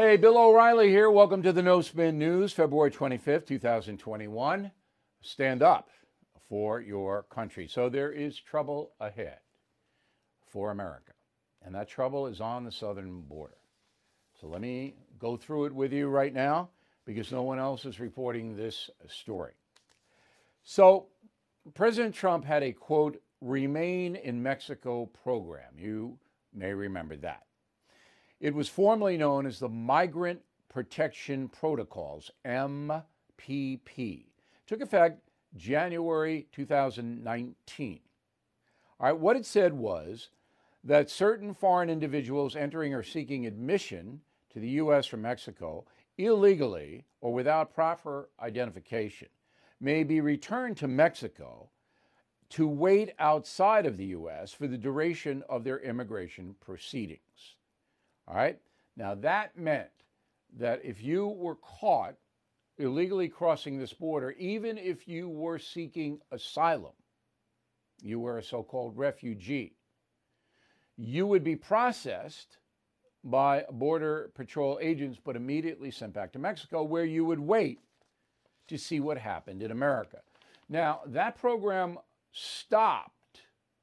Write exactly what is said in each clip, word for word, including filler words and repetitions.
Hey, Bill O'Reilly here. Welcome to the No Spin News, February twenty-fifth, two thousand twenty-one. Stand up for your country. So there is trouble ahead for America, and that trouble is on the southern border. So let me go through it with you right now because no one else is reporting this story. So President Trump had a, quote, Remain in Mexico program. You may remember that. It was formerly known as the Migrant Protection Protocols, M P P. Took effect January two thousand nineteen. All right, what it said was that certain foreign individuals entering or seeking admission to the U S from Mexico illegally or without proper identification may be returned to Mexico to wait outside of the U S for the duration of their immigration proceedings. All right. Now, that meant that if you were caught illegally crossing this border, even if you were seeking asylum, you were a so-called refugee, you would be processed by Border Patrol agents, but immediately sent back to Mexico, where you would wait to see what happened in America. Now, that program stopped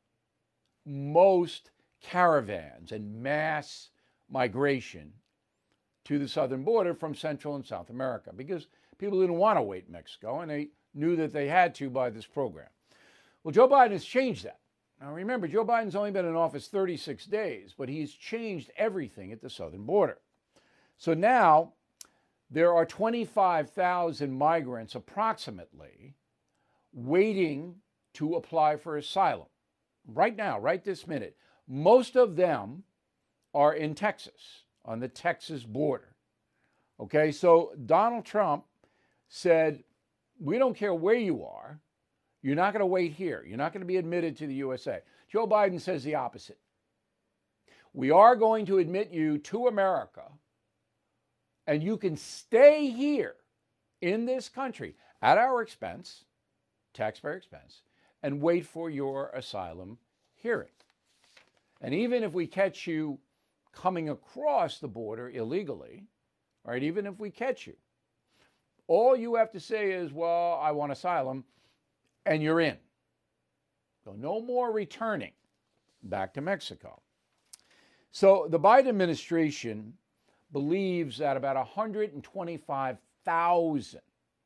most caravans and mass migration to the southern border from Central and South America because people didn't want to wait in Mexico and they knew that they had to by this program. Well, Joe Biden has changed that. Now remember, Joe Biden's only been in office thirty-six days, but he's changed everything at the southern border. So now there are twenty-five thousand migrants approximately waiting to apply for asylum right now, right this minute. Most of them are in Texas, on the Texas border. Okay, so Donald Trump said, we don't care where you are. You're not going to wait here. You're not going to be admitted to the U S A. Joe Biden says the opposite. We are going to admit you to America, and you can stay here in this country at our expense, taxpayer expense, and wait for your asylum hearing. And even if we catch you coming across the border illegally, all right, even if we catch you, all you have to say is, well, I want asylum, and you're in. So no more returning back to Mexico. So the Biden administration believes that about one hundred twenty-five thousand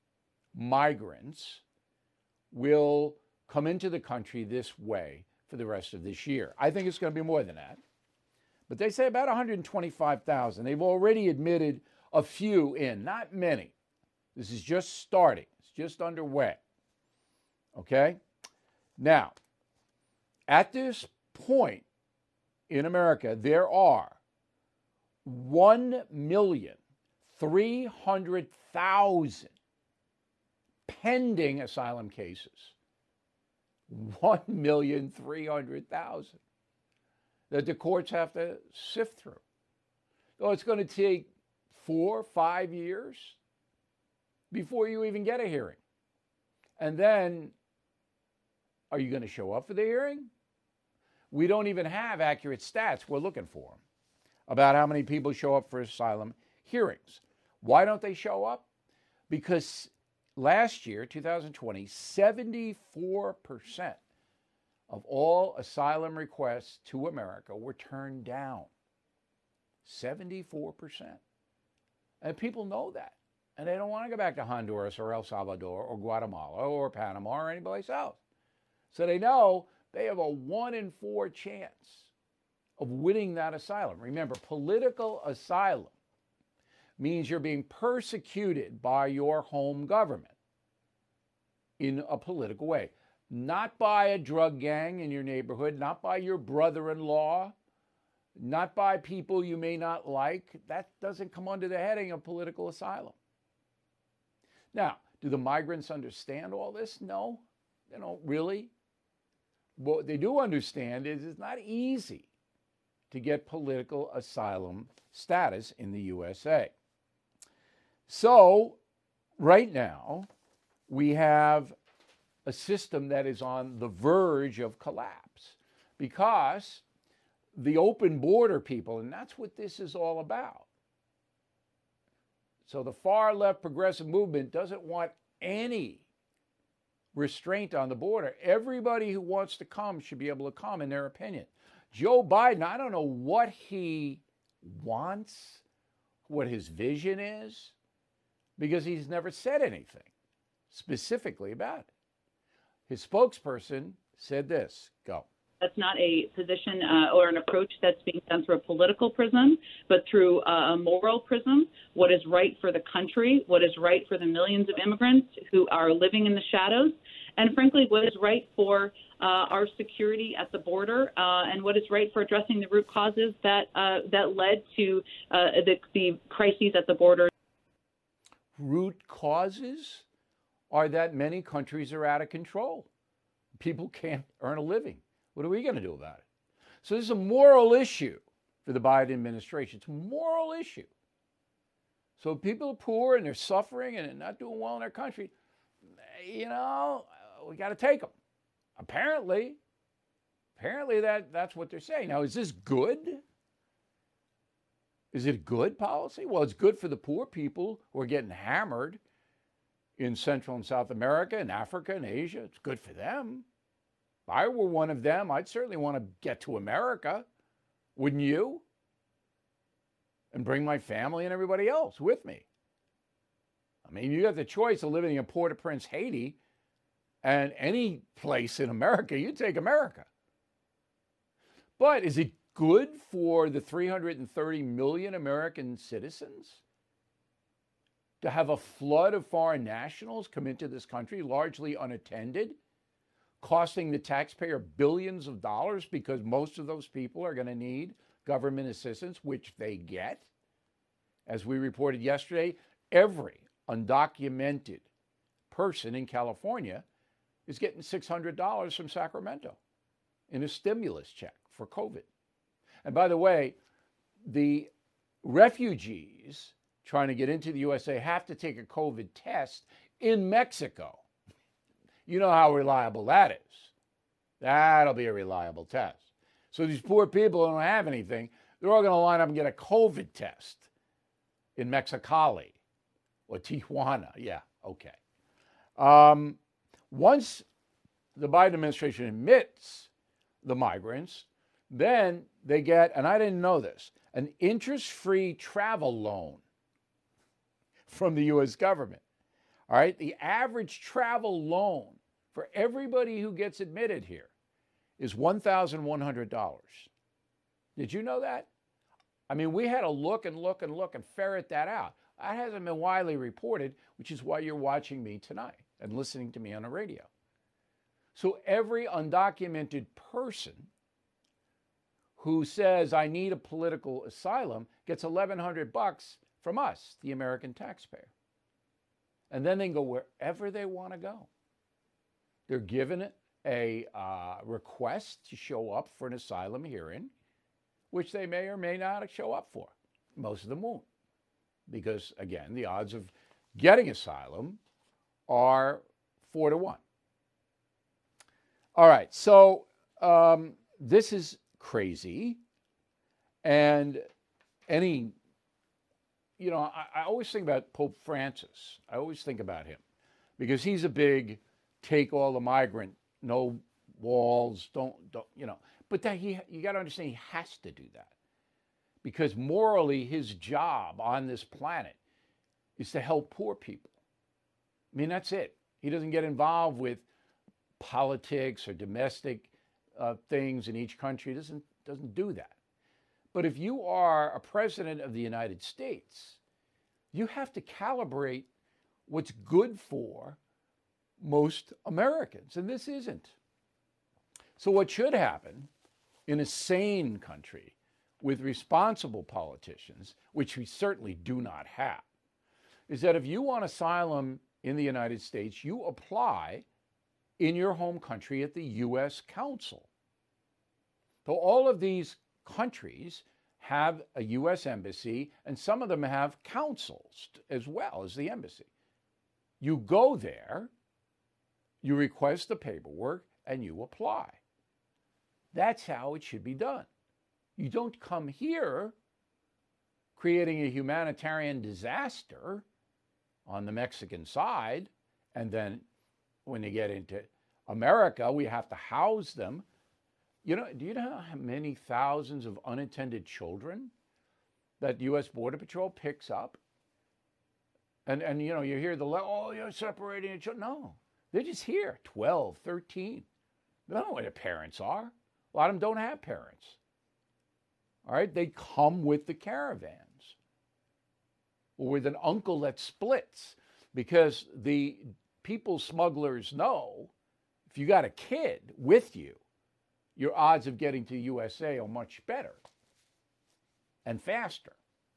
migrants will come into the country this way for the rest of this year. I think it's going to be more than that. But they say about one hundred twenty-five thousand. They've already admitted a few in, not many. This is just starting. It's just underway. Okay? Now, at this point in America, there are one million three hundred thousand pending asylum cases. one million three hundred thousand. That the courts have to sift through. So it's going to take four, five years before you even get a hearing. And then, are you going to show up for the hearing? We don't even have accurate stats. We're looking for them about how many people show up for asylum hearings. Why don't they show up? Because last year, two thousand twenty, seventy-four percent of all asylum requests to America were turned down. seventy-four percent. And people know that. And they don't want to go back to Honduras or El Salvador or Guatemala or Panama or anyplace else. So they know they have a one in four chance of winning that asylum. Remember, political asylum means you're being persecuted by your home government in a political way. Not by a drug gang in your neighborhood, not by your brother-in-law, not by people you may not like. That doesn't come under the heading of political asylum. Now, do the migrants understand all this? No, they don't really. What they do understand is it's not easy to get political asylum status in the U S A. So, right now, we have a system that is on the verge of collapse because the open border people, and that's what this is all about. So the far left progressive movement doesn't want any restraint on the border. Everybody who wants to come should be able to come, in their opinion. Joe Biden, I don't know what he wants, what his vision is, because he's never said anything specifically about it. His spokesperson said this. Go. That's not a position uh, or an approach that's being done through a political prism, but through a moral prism. What is right for the country, what is right for the millions of immigrants who are living in the shadows, and frankly, what is right for uh, our security at the border, uh, and what is right for addressing the root causes that uh, that led to uh, the, the crises at the border. Root causes are that many countries are out of control. People can't earn a living. What are we going to do about it? So this is a moral issue for the Biden administration. It's a moral issue. So if people are poor and they're suffering and they're not doing well in their country, you know, we got to take them. Apparently, apparently that, that's what they're saying. Now, is this good? Is it good policy? Well, it's good for the poor people who are getting hammered in Central and South America and Africa and Asia. It's good for them. If I were one of them, I'd certainly want to get to America. Wouldn't you? And bring my family and everybody else with me. I mean, you got the choice of living in Port-au-Prince, Haiti, and any place in America. You take America. But is it good for the three hundred thirty million American citizens to have a flood of foreign nationals come into this country, largely unattended, costing the taxpayer billions of dollars because most of those people are going to need government assistance, which they get? As we reported yesterday, every undocumented person in California is getting six hundred dollars from Sacramento in a stimulus check for COVID. And by the way, the refugees trying to get into the U S A have to take a COVID test in Mexico. You know how reliable that is. That'll be a reliable test. So these poor people who don't have anything, they're all going to line up and get a COVID test in Mexicali or Tijuana. Yeah, okay. Um, once the Biden administration admits the migrants, then they get, and I didn't know this, an interest-free travel loan from the U S government. All right, the average travel loan for everybody who gets admitted here is one thousand one hundred dollars. Did you know that? I mean, we had to look and look and look and ferret that out. That hasn't been widely reported, which is why you're watching me tonight and listening to me on the radio. So every undocumented person who says, I need a political asylum, gets eleven hundred bucks from us, the American taxpayer. And then they can go wherever they want to go. They're given a uh, request to show up for an asylum hearing, which they may or may not show up for. Most of them won't. Because, again, the odds of getting asylum are four to one. All right, so um, this is crazy. And any, you know, I, I always think about Pope Francis. I always think about him because he's a big take all the migrant, no walls, don't, don't you know. But that he, you got to understand he has to do that because morally his job on this planet is to help poor people. I mean, that's it. He doesn't get involved with politics or domestic uh, things in each country. He doesn't, doesn't do that. But if you are a president of the United States, you have to calibrate what's good for most Americans, and this isn't. So what should happen in a sane country with responsible politicians, which we certainly do not have, is that if you want asylum in the United States, you apply in your home country at the U S Consul. So all of these countries have a U S embassy, and some of them have consuls as well as the embassy. You go there, you request the paperwork, and you apply. That's how it should be done. You don't come here creating a humanitarian disaster on the Mexican side. And then when you get into America, we have to house them. You know, do you know how many thousands of unattended children that U S Border Patrol picks up? And, and you know, you hear the, oh, you're separating the children. No, they're just here, twelve, thirteen. They don't know where their parents are. A lot of them don't have parents. All right, they come with the caravans or with an uncle that splits, because the people smugglers know if you got a kid with you, your odds of getting to the U S A are much better and faster.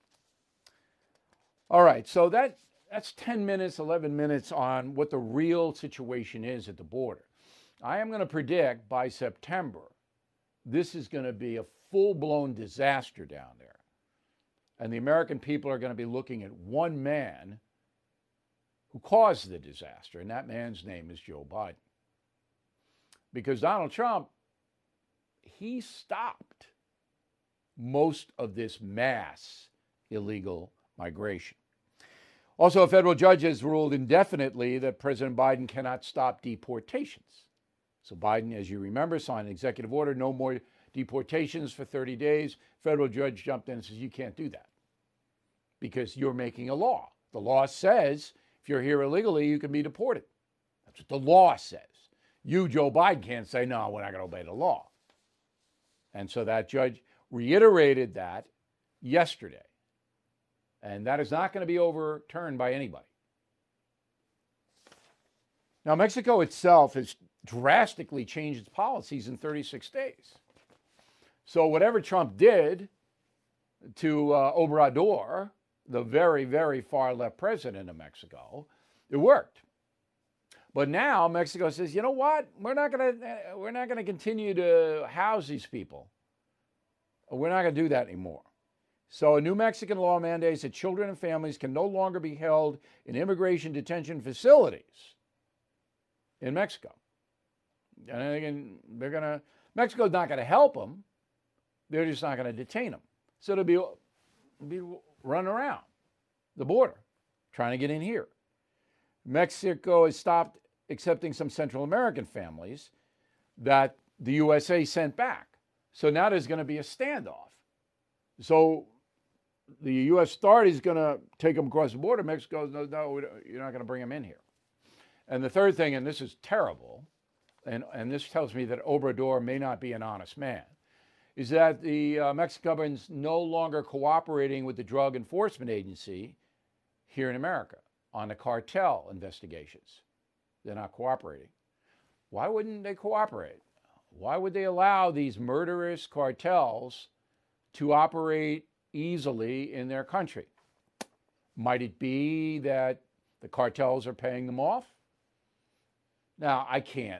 All right, so that, that's ten minutes, eleven minutes on what the real situation is at the border. I am going to predict by September, this is going to be a full-blown disaster down there. And the American people are going to be looking at one man who caused the disaster, and that man's name is Joe Biden. Because Donald Trump, he stopped most of this mass illegal migration. Also, a federal judge has ruled indefinitely that President Biden cannot stop deportations. So Biden, as you remember, signed an executive order, no more deportations for thirty days. Federal judge jumped in and says, you can't do that because you're making a law. The law says if you're here illegally, you can be deported. That's what the law says. You, Joe Biden, can't say, no, we're not going to obey the law. And so that judge reiterated that yesterday. And that is not going to be overturned by anybody. Now, Mexico itself has drastically changed its policies in thirty-six days. So whatever Trump did to uh, Obrador, the very, very far left president of Mexico, it worked. But now Mexico says, you know what? We're not going to we're not going to continue to house these people. We're not going to do that anymore. So a new Mexican law mandates that children and families can no longer be held in immigration detention facilities in Mexico. And again, they're going to Mexico's not going to help them. They're just not going to detain them. So they'll be, be running around the border, trying to get in here. Mexico has stopped accepting some Central American families that the U S A sent back. So now there's going to be a standoff. So the U S authorities is going to take them across the border. Mexico goes, no, no, you're not going to bring them in here. And the third thing, and this is terrible, and, and this tells me that Obrador may not be an honest man, is that the uh, Mexican government's no longer cooperating with the Drug Enforcement Agency here in America on the cartel investigations. They're not cooperating. Why wouldn't they cooperate? Why would they allow these murderous cartels to operate easily in their country? Might it be that the cartels are paying them off? Now, I can't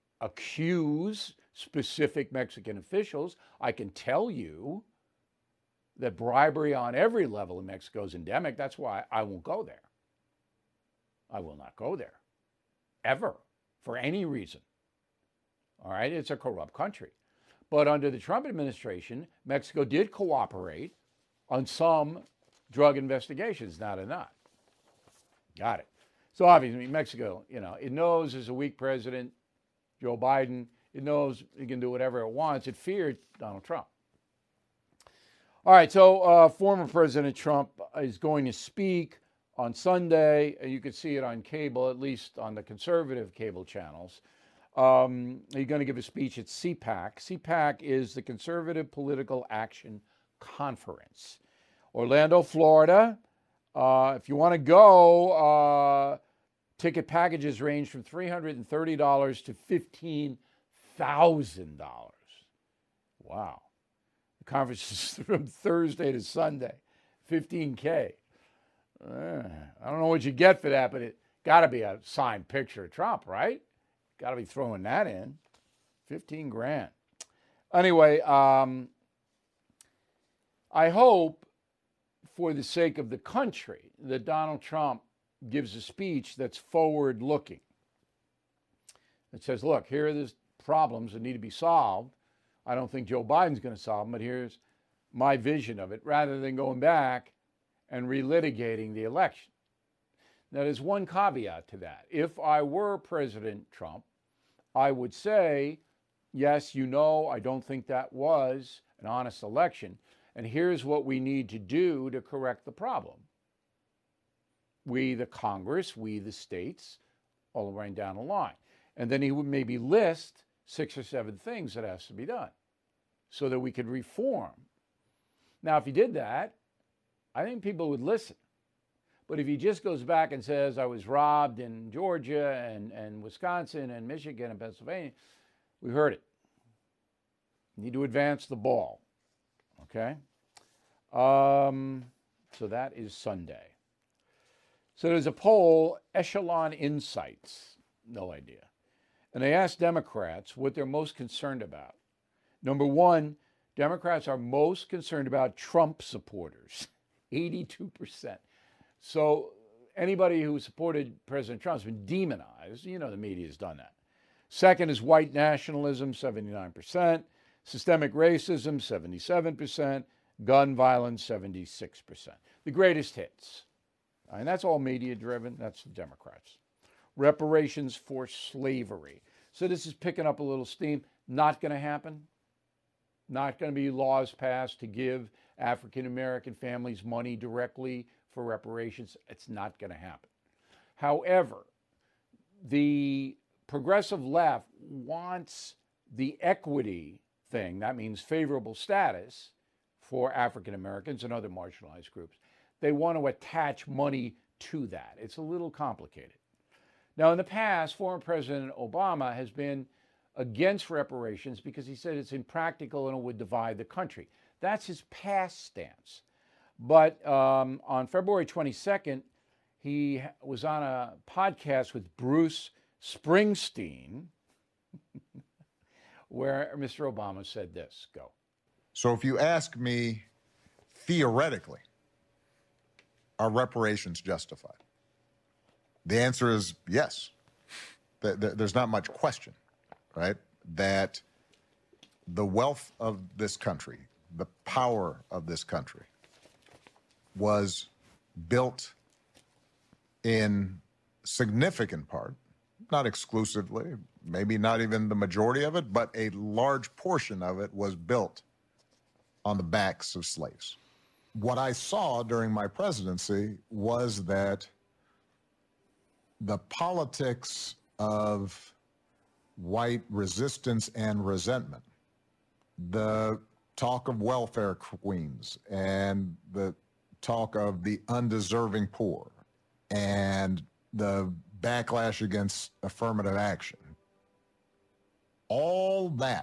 accuse specific Mexican officials. I can tell you that bribery on every level in Mexico is endemic. That's why I won't go there. I will not go there, ever, for any reason. All right, it's a corrupt country. But under the Trump administration, Mexico did cooperate on some drug investigations, not enough. Got it. So obviously, Mexico, you know, it knows there's a weak president, Joe Biden. It knows it can do whatever it wants. It feared Donald Trump. All right, so uh, former President Trump is going to speak on Sunday. You can see it on cable, at least on the conservative cable channels. Um, he's going to give a speech at C PAC. C PAC is the Conservative Political Action Conference. Orlando, Florida. Uh, if you want to go, uh, ticket packages range from three hundred thirty dollars to fifteen thousand dollars. Wow. The conference is from Thursday to Sunday, fifteen K. Uh, I don't know what you get for that, but it got to be a signed picture of Trump, right? Got to be throwing that in. fifteen grand. Anyway, um, I hope for the sake of the country that Donald Trump gives a speech that's forward-looking. It says, look, here are the problems that need to be solved. I don't think Joe Biden's going to solve them, but here's my vision of it rather than going back and relitigating the election. Now, there's one caveat to that. If I were President Trump, I would say, yes, you know, I don't think that was an honest election. And here's what we need to do to correct the problem. We, the Congress, we, the states, all the way down the line. And then he would maybe list six or seven things that has to be done so that we could reform. Now, if he did that, I think people would listen. But if he just goes back and says, I was robbed in Georgia and, and Wisconsin and Michigan and Pennsylvania, we heard it. You need to advance the ball, okay? Um, so that is Sunday. So there's a poll, Echelon Insights, no idea. And they asked Democrats what they're most concerned about. Number one, Democrats are most concerned about Trump supporters, eighty-two percent. So anybody who supported President Trump has been demonized. You know, the media has done that. Second is white nationalism, seventy-nine percent. Systemic racism, seventy-seven percent. Gun violence, seventy-six percent. The greatest hits. And that's all media driven. That's the Democrats. Reparations for slavery. So this is picking up a little steam. Not going to happen. Not going to be laws passed to give African American families money directly for reparations. It's not going to happen. However, the progressive left wants the equity thing. That means favorable status for African Americans and other marginalized groups. They want to attach money to that. It's a little complicated. Now, in the past, former President Obama has been against reparations because he said it's impractical and it would divide the country. That's his past stance. But um, on February twenty-second, he was on a podcast with Bruce Springsteen, where Mister Obama said this. Go. So if you ask me, theoretically, are reparations justified? The answer is yes. There's not much question, right? That the wealth of this country, the power of this country, was built in significant part, not exclusively, maybe not even the majority of it, but a large portion of it was built on the backs of slaves. What I saw during my presidency was that the politics of white resistance and resentment, the talk of welfare queens and the talk of the undeserving poor and the backlash against affirmative action, all that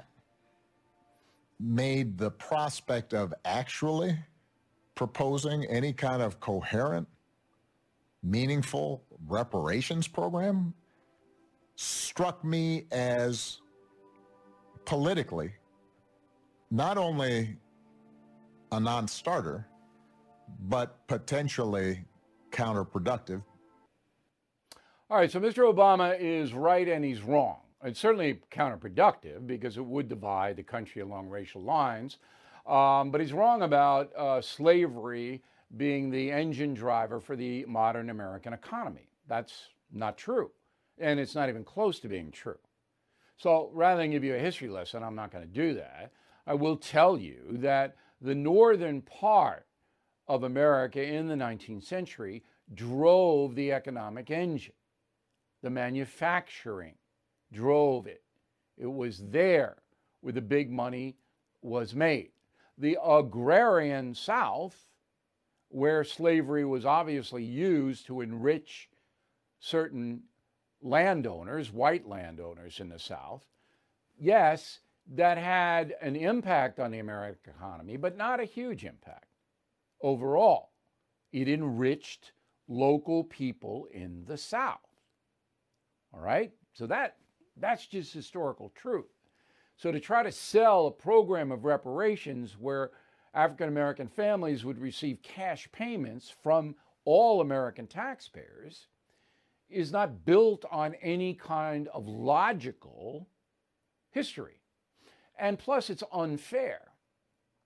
made the prospect of actually proposing any kind of coherent, meaningful reparations program struck me as politically not only a non-starter, but potentially counterproductive. All right, so Mister Obama is right and he's wrong. It's certainly counterproductive because it would divide the country along racial lines. Um, but he's wrong about uh, slavery being the engine driver for the modern American economy. That's not true. And it's not even close to being true. So rather than give you a history lesson, I'm not going to do that. I will tell you that the northern part of America in the nineteenth century drove the economic engine. The manufacturing drove it. It was there where the big money was made. The agrarian South, where slavery was obviously used to enrich certain landowners, white landowners in the South, yes, that had an impact on the American economy, but not a huge impact. Overall, it enriched local people in the South. All right? So that that's just historical truth. So to try to sell a program of reparations where African American families would receive cash payments from all American taxpayers is not built on any kind of logical history. And plus, it's unfair.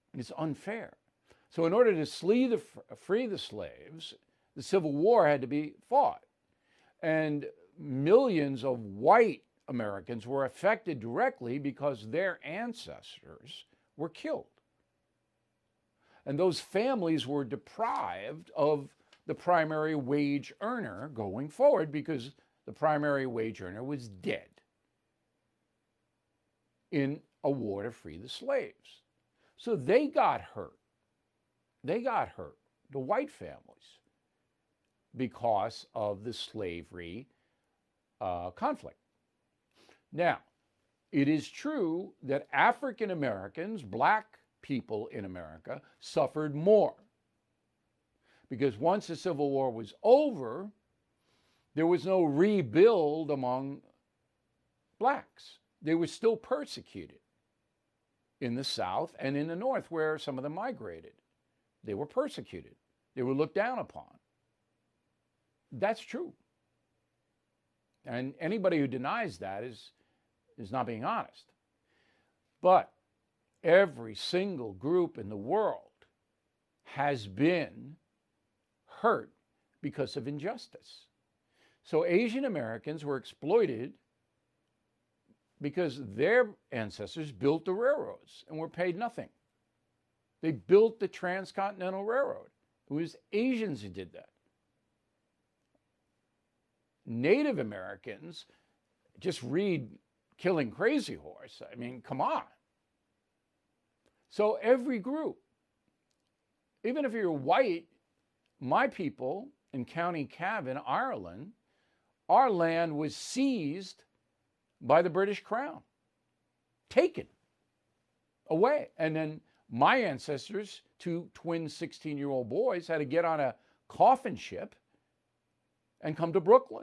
It's unfair. So in order to slee the, free the slaves, the Civil War had to be fought. And millions of white Americans were affected directly because their ancestors were killed. And those families were deprived of the primary wage earner going forward because the primary wage earner was dead in a war to free the slaves. So they got hurt. They got hurt, the white families, because of the slavery uh, conflict. Now, it is true that African Americans, black people in America, suffered more. Because once the Civil War was over, there was no rebuild among blacks. They were still persecuted in the South and in the North, where some of them migrated. They were persecuted. They were looked down upon. That's true. And anybody who denies that is, is not being honest. But every single group in the world has been hurt because of injustice. So Asian Americans were exploited because their ancestors built the railroads and were paid nothing. They built the Transcontinental Railroad. It was Asians who did that. Native Americans, just read Killing Crazy Horse. I mean, come on. So every group, even if you're white, my people in County Cavan, Ireland, our land was seized by the British Crown, taken away. And then my ancestors, two twin sixteen-year-old boys, had to get on a coffin ship and come to Brooklyn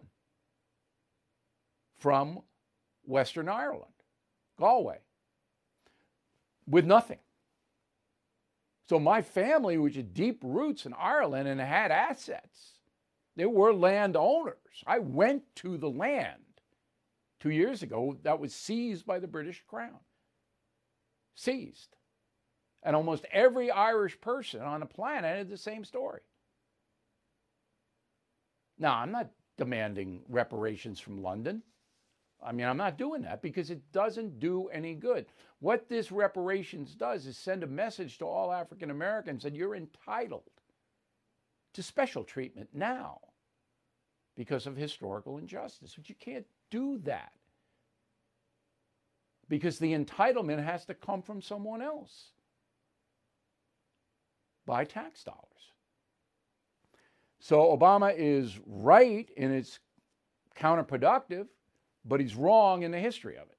from Western Ireland, Galway, with nothing. So my family, which had deep roots in Ireland and had assets, they were landowners. I went to the land two years ago that was seized by the British Crown. Seized. And almost every Irish person on the planet had the same story. Now, I'm not demanding reparations from London. I mean, I'm not doing that because it doesn't do any good. What this reparations does is send a message to all African Americans that you're entitled to special treatment now because of historical injustice. But you can't do that because the entitlement has to come from someone else by tax dollars. So Obama is right and it's counterproductive, but he's wrong in the history of it.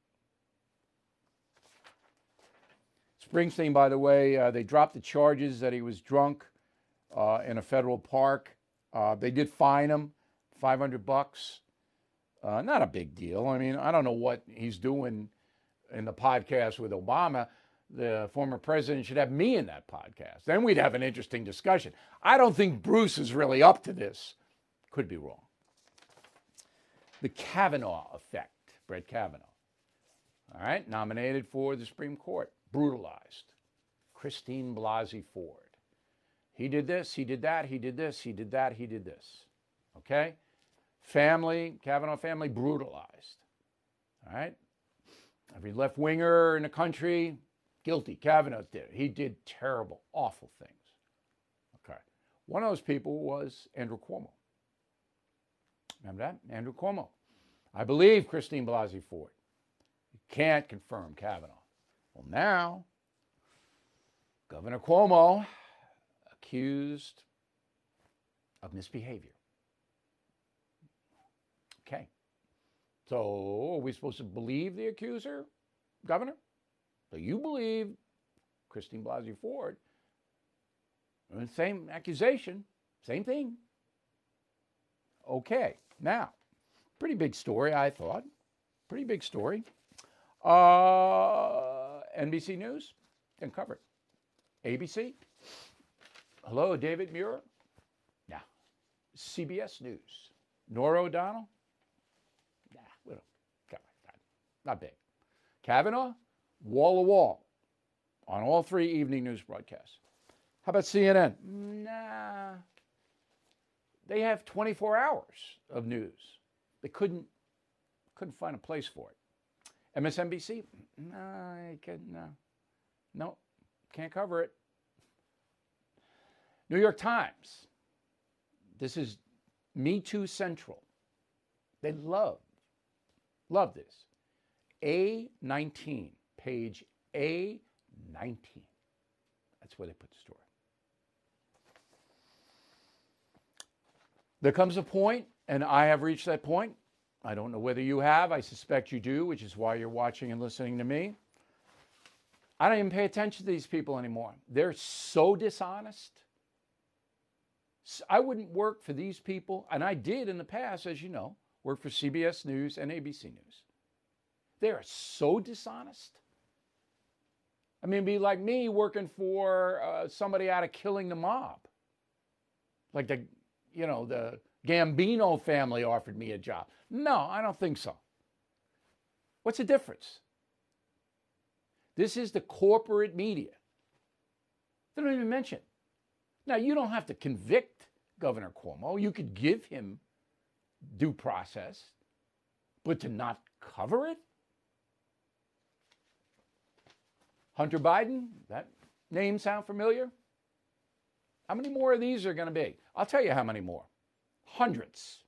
Springsteen, by the way, uh, they dropped the charges that he was drunk uh, in a federal park. Uh, they did fine him, five hundred bucks. Uh, not a big deal. I mean, I don't know what he's doing in the podcast with Obama. The former president should have me in that podcast. Then we'd have an interesting discussion. I don't think Bruce is really up to this. Could be wrong. The Kavanaugh effect, Brett Kavanaugh. All right, nominated for the Supreme Court, brutalized. Christine Blasey Ford. He did this, he did that, he did this, he did that, he did this. Okay? Family, Kavanaugh family, brutalized. All right? Every left-winger in the country, guilty. Kavanaugh did it. He did terrible, awful things. Okay. One of those people was Andrew Cuomo. Remember that? Andrew Cuomo. I believe Christine Blasey Ford. You can't confirm Kavanaugh. Well, now, Governor Cuomo accused of misbehavior. Okay. So, are we supposed to believe the accuser, Governor? So you believe Christine Blasey Ford. Same accusation, same thing. Okay, now, pretty big story, I thought. Pretty big story. Uh, N B C News, didn't cover it. A B C, hello, David Muir. Yeah. C B S News, Norah O'Donnell. Nah, we don't, come on, not big. Kavanaugh, wall to wall. on all three evening news broadcasts. How about C N N? Nah. They have twenty-four hours of news. They couldn't couldn't find a place for it. M S N B C? No, I could, no. No, can't cover it. New York Times. This is Me Too Central. They love, love this. A nineteen, page A nineteen. That's where they put the story. There comes a point, and I have reached that point. I don't know whether you have. I suspect you do, which is why you're watching and listening to me. I don't even pay attention to these people anymore. They're so dishonest. I wouldn't work for these people, and I did in the past, as you know, work for C B S News and A B C News. They are so dishonest. I mean, it'd be like me working for uh, somebody out of Killing the Mob. Like the, you know, the Gambino family offered me a job. No, I don't think so. What's the difference? This is the corporate media. They don't even mention. Now, you don't have to convict Governor Cuomo. You could give him due process, but to not cover it? Hunter Biden, that name sound familiar? How many more of these are going to be? I'll tell you how many more. Hundreds.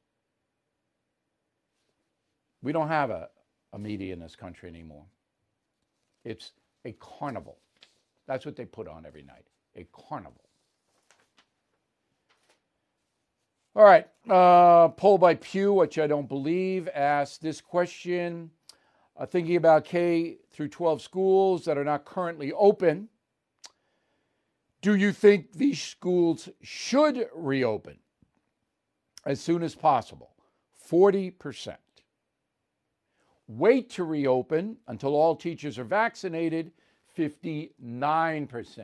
We don't have a, a media in this country anymore. It's a carnival. That's what they put on every night, a carnival. All right, uh, poll by Pew, which I don't believe, asked this question. Uh, thinking about K through twelve schools that are not currently open, do you think these schools should reopen as soon as possible? forty percent. Wait to reopen until all teachers are vaccinated, fifty-nine percent.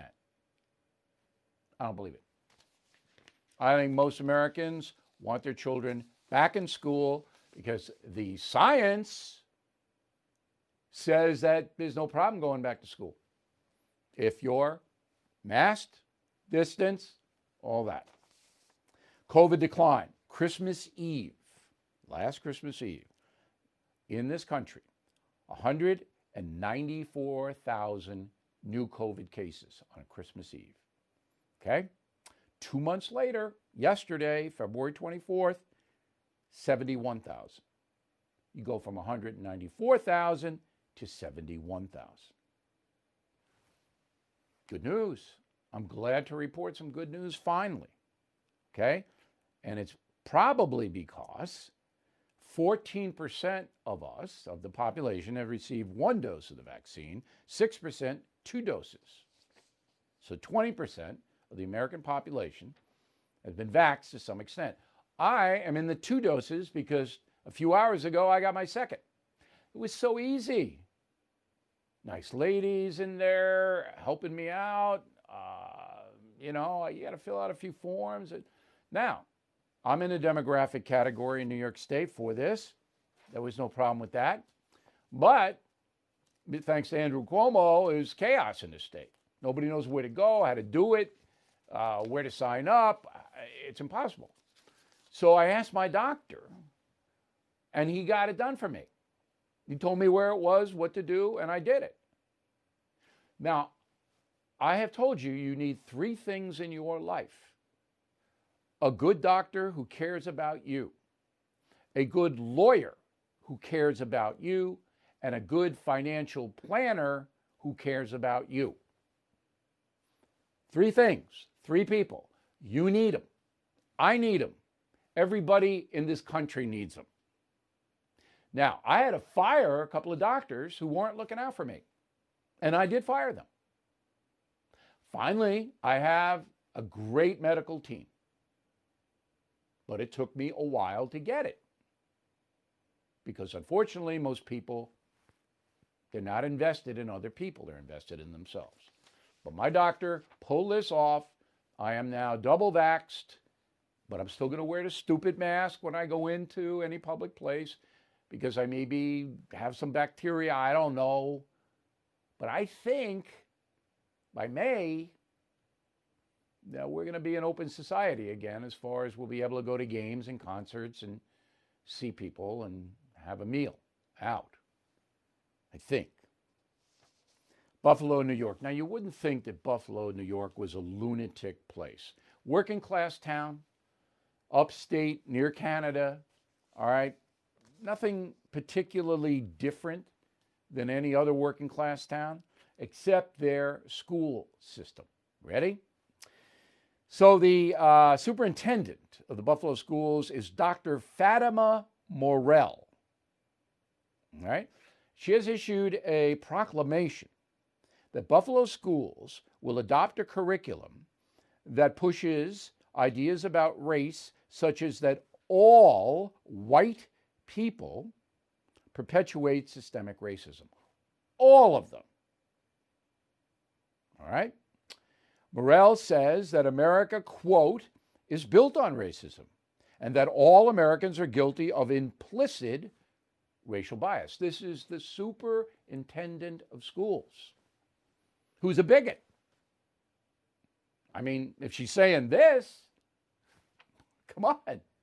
I don't believe it. I think most Americans want their children back in school because the science says that there's no problem going back to school if you're masked, distance, all that. COVID decline. Christmas Eve, last Christmas Eve, in this country, one hundred ninety-four thousand new COVID cases on Christmas Eve. Okay? Two months later, yesterday, February twenty-fourth, seventy-one thousand. You go from one hundred ninety-four thousand to seventy-one thousand. Good news. I'm glad to report some good news finally. Okay? And it's probably because fourteen percent of us, of the population, have received one dose of the vaccine, six percent two doses. So twenty percent of the American population has been vaxxed to some extent. I am in the two doses because a few hours ago I got my second. It was so easy. Nice ladies in there helping me out. Uh, you know, you got to fill out a few forms. Now, I'm in a demographic category in New York State for this. There was no problem with that. But thanks to Andrew Cuomo, there's chaos in the state. Nobody knows where to go, how to do it, uh, where to sign up. It's impossible. So I asked my doctor, and he got it done for me. He told me where it was, what to do, and I did it. Now, I have told you, you need three things in your life. A good doctor who cares about you, a good lawyer who cares about you, and a good financial planner who cares about you. Three things, three people. You need them. I need them. Everybody in this country needs them. Now, I had to fire a couple of doctors who weren't looking out for me, and I did fire them. Finally, I have a great medical team, but it took me a while to get it because, unfortunately, most people, they're not invested in other people. They're invested in themselves. But my doctor pulled this off. I am now double vaxxed, but I'm still going to wear the stupid mask when I go into any public place, because I maybe have some bacteria, I don't know. But I think by May, now we're going to be an open society again, as far as we'll be able to go to games and concerts and see people and have a meal out, I think. Buffalo, New York. Now, you wouldn't think that Buffalo, New York was a lunatic place. Working class town, upstate, near Canada, all right? Nothing particularly different than any other working class town, except their school system. Ready? So the uh, superintendent of the Buffalo schools is Doctor Fatima Morell. All right? She has issued a proclamation that Buffalo schools will adopt a curriculum that pushes ideas about race, such as that all white people perpetuate systemic racism. All of them. All right? Morell says that America, quote, is built on racism, and that all Americans are guilty of implicit racial bias. This is the superintendent of schools, who's a bigot. I mean, if she's saying this, come on.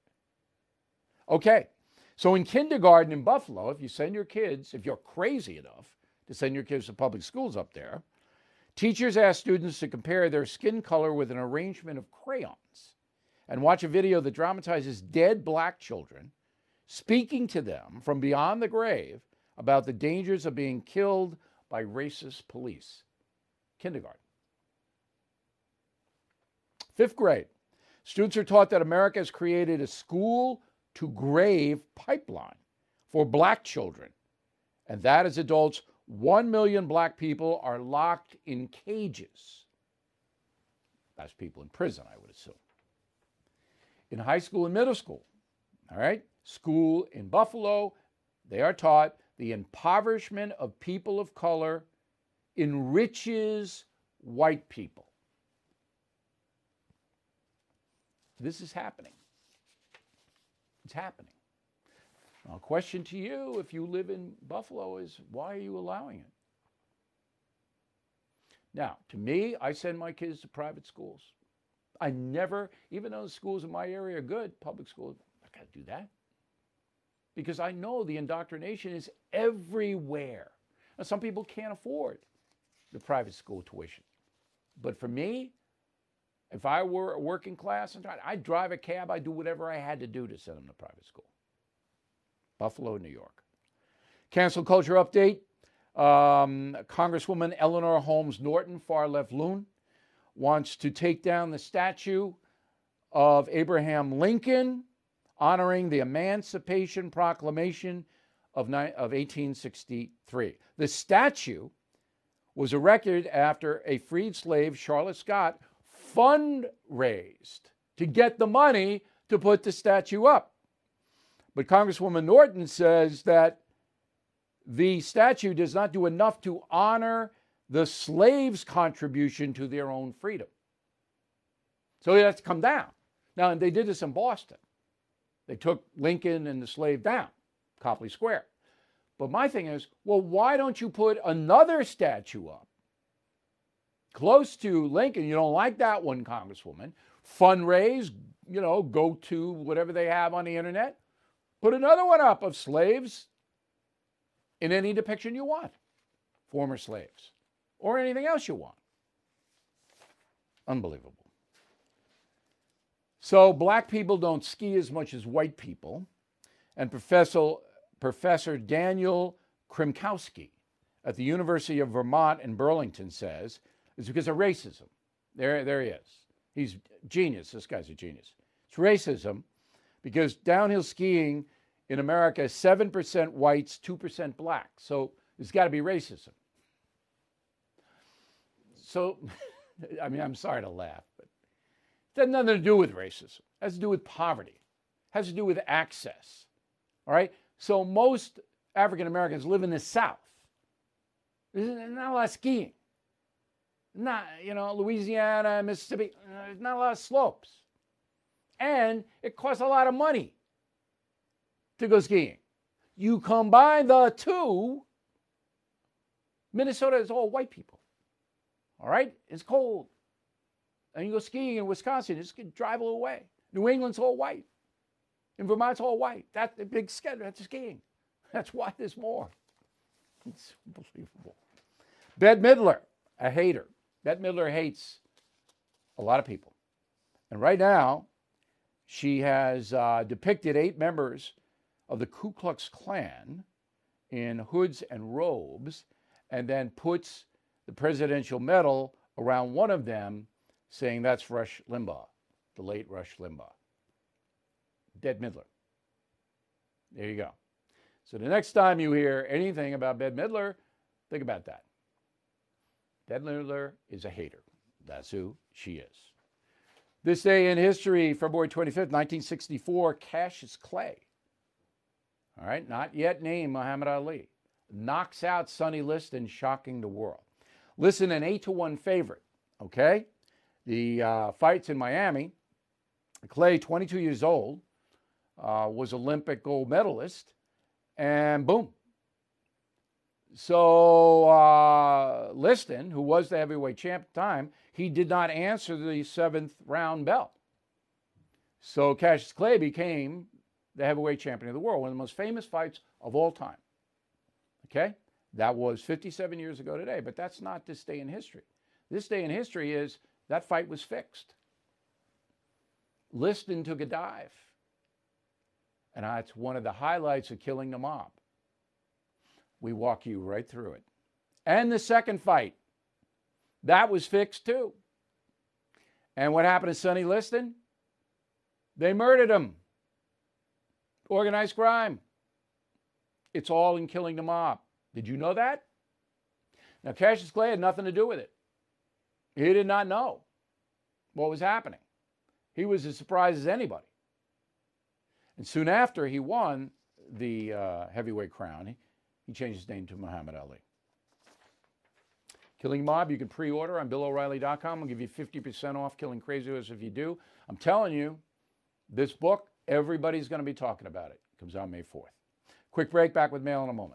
Okay, so in kindergarten in Buffalo, if you send your kids, if you're crazy enough to send your kids to public schools up there, teachers ask students to compare their skin color with an arrangement of crayons and watch a video that dramatizes dead black children speaking to them from beyond the grave about the dangers of being killed by racist police. Kindergarten. Fifth grade. Students are taught that America has created a school-to-grave pipeline for black children, and that as adults, one million black people are locked in cages. That's people in prison, I would assume. In high school and middle school, all right, school in Buffalo, they are taught the impoverishment of people of color enriches white people. This is happening. It's happening. Now, a question to you, if you live in Buffalo, is why are you allowing it? Now, to me, I send my kids to private schools. I never, even though the schools in my area are good, public schools, I got to do that. Because I know the indoctrination is everywhere. Now, some people can't afford the private school tuition. But for me, if I were a working class, I'd drive a cab, I'd do whatever I had to do to send them to private school. Buffalo, New York. Cancel culture update. Um, Congresswoman Eleanor Holmes Norton, far-left loon, wants to take down the statue of Abraham Lincoln honoring the Emancipation Proclamation of, of eighteen sixty-three. The statue was erected after a freed slave, Charlotte Scott, fundraised to get the money to put the statue up. But Congresswoman Norton says that the statue does not do enough to honor the slaves' contribution to their own freedom. So it has to come down. Now, and they did this in Boston. They took Lincoln and the slave down, Copley Square. But my thing is, well, why don't you put another statue up close to Lincoln? You don't like that one, Congresswoman. Fundraise, you know, go to whatever they have on the internet. Put another one up of slaves in any depiction you want, former slaves, or anything else you want. Unbelievable. So black people don't ski as much as white people, and Professor, Professor Daniel Krimkowski at the University of Vermont in Burlington says it's because of racism. There, there he is. He's genius. This guy's a genius. It's racism because downhill skiing in America is seven percent whites, two percent black. So there's got to be racism. So, I mean, I'm sorry to laugh, but it has nothing to do with racism. It has to do with poverty. It has to do with access. All right? So most African Americans live in the South. There's not a lot of skiing. Not, you know, Louisiana, Mississippi, there's not a lot of slopes. And it costs a lot of money to go skiing. You combine the two, Minnesota is all white people. All right? It's cold. And you go skiing in Wisconsin, just drive a little way. New England's all white. In Vermont's all white. That's the big schedule. That's skiing. That's why there's more. It's unbelievable. Bette Midler, a hater. Bette Midler hates a lot of people. And right now, she has uh, depicted eight members of the Ku Klux Klan in hoods and robes, and then puts the presidential medal around one of them, saying that's Rush Limbaugh, the late Rush Limbaugh. Bette Midler. There you go. So the next time you hear anything about Bette Midler, think about that. Bette Midler is a hater. That's who she is. This day in history, February twenty-fifth, nineteen sixty-four, Cassius Clay, all right, not yet named Muhammad Ali, knocks out Sonny Liston, shocking the world. Listen, an eight to one favorite, okay? The uh, fights in Miami, Clay, twenty-two years old, uh, was Olympic gold medalist, and boom. So uh, Liston, who was the heavyweight champ at the time, he did not answer the seventh round bell. So Cassius Clay became the heavyweight champion of the world, one of the most famous fights of all time. Okay? That was fifty-seven years ago today, but that's not this day in history. This day in history is that fight was fixed. Liston took a dive. And that's one of the highlights of Killing the Mob. We walk you right through it. And the second fight, that was fixed too. And what happened to Sonny Liston? They murdered him. Organized crime. It's all in Killing the Mob. Did you know that? Now, Cassius Clay had nothing to do with it. He did not know what was happening. He was as surprised as anybody. And soon after he won the uh, heavyweight crown, he, he changed his name to Muhammad Ali. Killing Mob, you can pre-order on Bill O'Reilly dot com. I'll give you fifty percent off Killing Crazy Horse if you do. I'm telling you, this book, everybody's going to be talking about it. It comes out May fourth. Quick break, back with mail in a moment.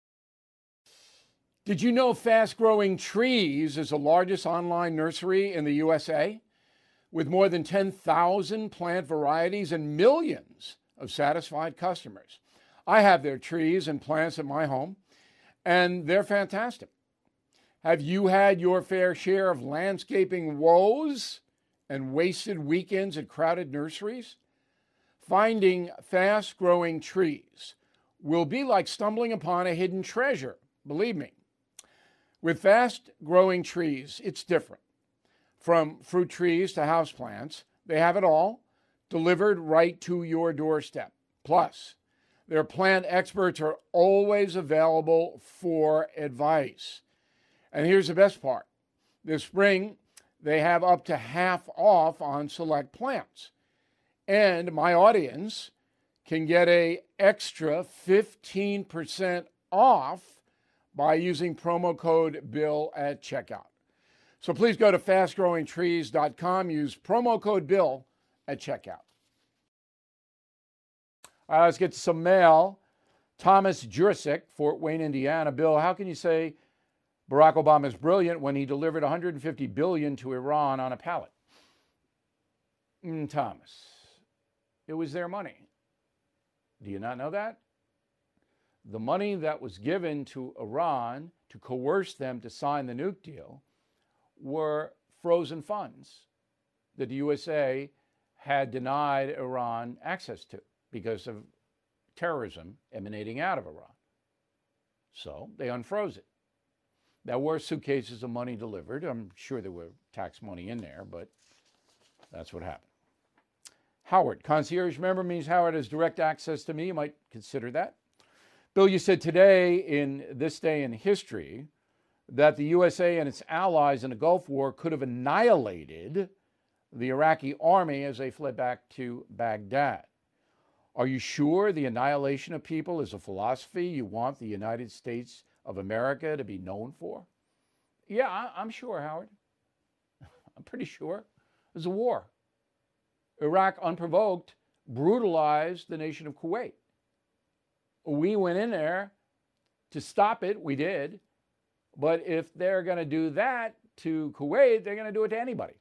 Did you know Fast Growing Trees is the largest online nursery in the U S A? With more than ten thousand plant varieties and millions of satisfied customers. I have their trees and plants at my home, and they're fantastic. Have you had your fair share of landscaping woes and wasted weekends at crowded nurseries? Finding fast-growing trees will be like stumbling upon a hidden treasure, believe me. With fast-growing trees, it's different. From fruit trees to houseplants, they have it all delivered right to your doorstep. Plus, their plant experts are always available for advice. And here's the best part. This spring, they have up to half off on select plants. And my audience can get an extra fifteen percent off by using promo code BILL at checkout. So please go to fast growing trees dot com, use promo code BILL at checkout. All right, let's get to some mail. Thomas Jurisic, Fort Wayne, Indiana. Bill, how can you say Barack Obama is brilliant when he delivered one hundred fifty billion dollars to Iran on a pallet? Mm, Thomas, it was their money. Do you not know that? The money that was given to Iran to coerce them to sign the nuke deal were frozen funds that the U S A had denied Iran access to because of terrorism emanating out of Iran. So they unfroze it. There were suitcases of money delivered. I'm sure there were tax money in there, but that's what happened. Howard, concierge member means Howard has direct access to me. You might consider that. Bill, you said today in this day in history that the U S A and its allies in the Gulf War could have annihilated the Iraqi army as they fled back to Baghdad. Are you sure the annihilation of people is a philosophy you want the United States of America to be known for? Yeah, I, I'm sure, Howard. I'm pretty sure. It was a war. Iraq, unprovoked, brutalized the nation of Kuwait. We went in there to stop it. We did. But if they're going to do that to Kuwait, they're going to do it to anybody.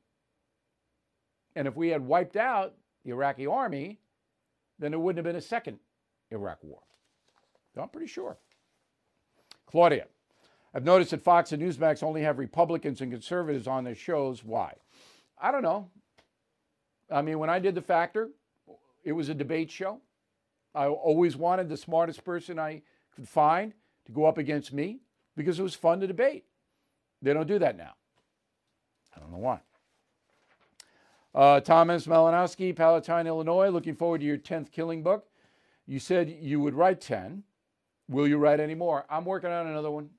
And if we had wiped out the Iraqi army, then there wouldn't have been a second Iraq war. So I'm pretty sure. Claudia, I've noticed that Fox and Newsmax only have Republicans and conservatives on their shows. Why? I don't know. I mean, when I did The Factor, it was a debate show. I always wanted the smartest person I could find to go up against me because it was fun to debate. They don't do that now. I don't know why. Uh, Thomas Malinowski, Palatine, Illinois, looking forward to your tenth killing book. You said you would write ten. Will you write any more? I'm working on another one.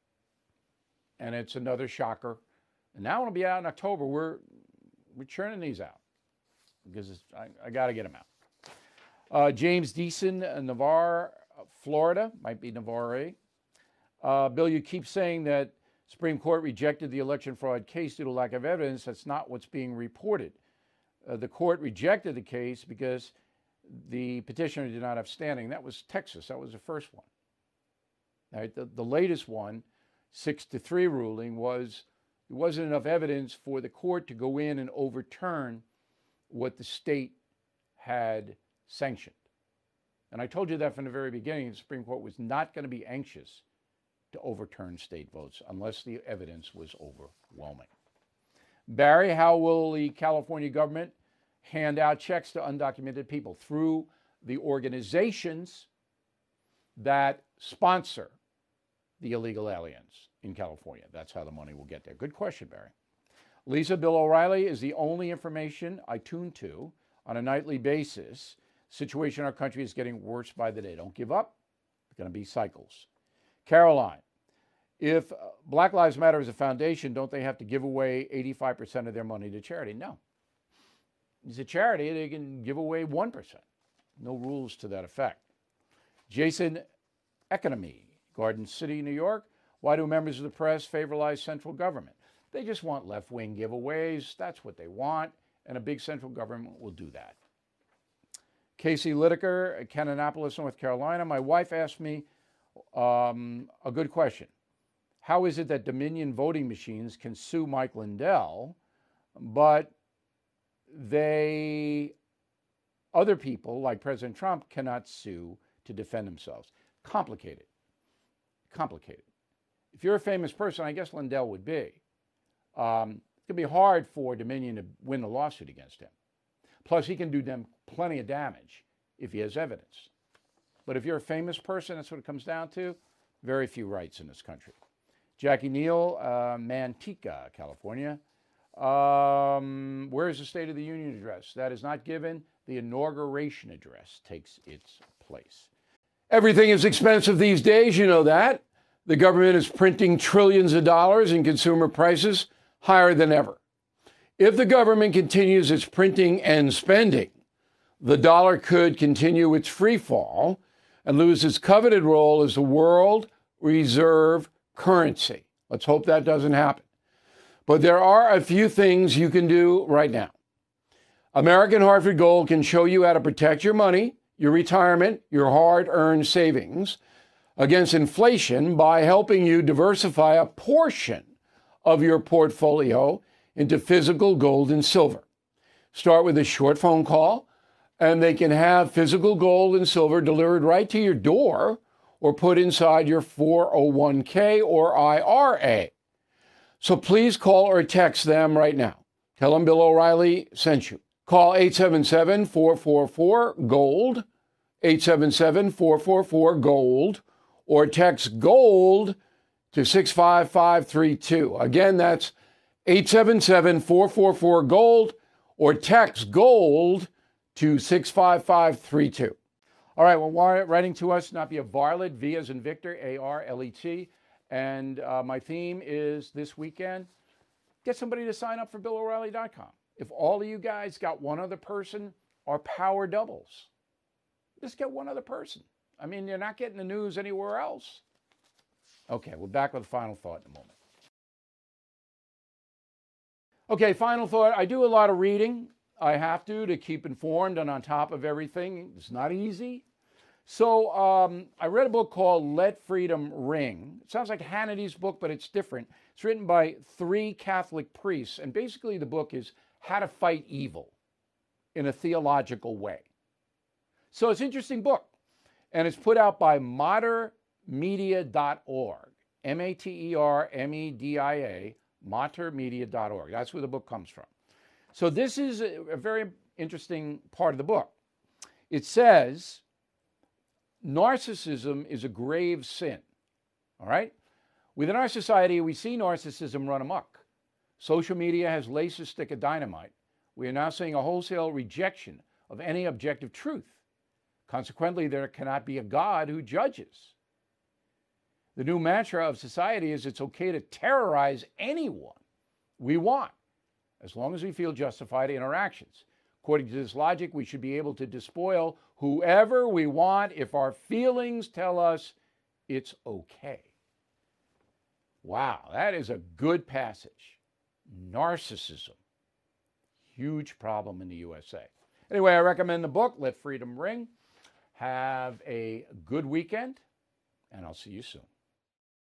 And it's another shocker. And now it'll be out in October. We're, we're churning these out because it's, I, I got to get them out. Uh, James Deason, uh, Navarre, Florida, might be Navarre. Uh, Bill, you keep saying that Supreme Court rejected the election fraud case due to lack of evidence. That's not what's being reported. Uh, the court rejected the case because the petitioner did not have standing. That was Texas. That was the first one. All right, the, the latest one, six to three ruling, was there wasn't enough evidence for the court to go in and overturn what the state had sanctioned. And I told you that from the very beginning. The Supreme Court was not going to be anxious to overturn state votes unless the evidence was overwhelming. Barry, how will the California government hand out checks to undocumented people? Through the organizations that sponsor the illegal aliens in California. That's how the money will get there. Good question, Barry. Lisa, Bill O'Reilly is the only information I tune to on a nightly basis. Situation in our country is getting worse by the day. Don't give up. It's going to be cycles. Caroline, if Black Lives Matter is a foundation, don't they have to give away eighty-five percent of their money to charity? No. It's a charity. They can give away one percent. No rules to that effect. Jason Economy, Garden City, New York. Why do members of the press favorize central government? They just want left-wing giveaways. That's what they want, and a big central government will do that. Casey Lideker, Cannonapolis, North Carolina. My wife asked me um, a good question. How is it that Dominion voting machines can sue Mike Lindell, but they, other people like President Trump, cannot sue to defend themselves? Complicated. Complicated. If you're a famous person, I guess Lindell would be. Um, it could be hard for Dominion to win a lawsuit against him. Plus, he can do them plenty of damage if he has evidence. But if you're a famous person, that's what it comes down to. Very few rights in this country. Jackie Neal, uh, Manteca, California. Um, where is the State of the Union address? That is not given. The inauguration address takes its place. Everything is expensive these days, you know that. The government is printing trillions of dollars and consumer prices higher than ever. If the government continues its printing and spending, the dollar could continue its free fall and lose its coveted role as the world reserve currency. Let's hope that doesn't happen. But there are a few things you can do right now. American Hartford Gold can show you how to protect your money, your retirement, your hard-earned savings against inflation by helping you diversify a portion of your portfolio into physical gold and silver. Start with a short phone call, and they can have physical gold and silver delivered right to your door or put inside your four oh one k or I R A. So please call or text them right now. Tell them Bill O'Reilly sent you. Call eight seven seven, four four four, GOLD, eight seven seven, four four four, GOLD, or text GOLD to six five five three two. Again, that's eight seven seven, four four four, GOLD, or text GOLD to six five five three two. All right, well, writing to us, not be a varlet, V as in Victor, A R L E T. And uh, my theme is this weekend, get somebody to sign up for Bill O'Reilly dot com. If all of you guys got one other person, our power doubles. Just get one other person. I mean, you're not getting the news anywhere else. Okay, we're back with a final thought in a moment. Okay, final thought. I do a lot of reading. I have to to keep informed and on top of everything. It's not easy. So um, I read a book called Let Freedom Ring. It sounds like Hannity's book, but it's different. It's written by three Catholic priests, and basically the book is how to fight evil in a theological way. So it's an interesting book, and it's put out by mater media dot org, M A T E R M E D I A, mater media dot org. That's where the book comes from. So this is a, a very interesting part of the book. It says, narcissism is a grave sin, all right? Within our society, we see narcissism run amok. Social media has laced a stick of dynamite. We are now seeing a wholesale rejection of any objective truth. Consequently, there cannot be a God who judges. The new mantra of society is it's okay to terrorize anyone we want, as long as we feel justified in our actions. According to this logic, we should be able to despoil whoever we want if our feelings tell us it's okay. Wow, that is a good passage. Narcissism. Huge problem in the U S A. Anyway, I recommend the book, Let Freedom Ring. Have a good weekend, and I'll see you soon.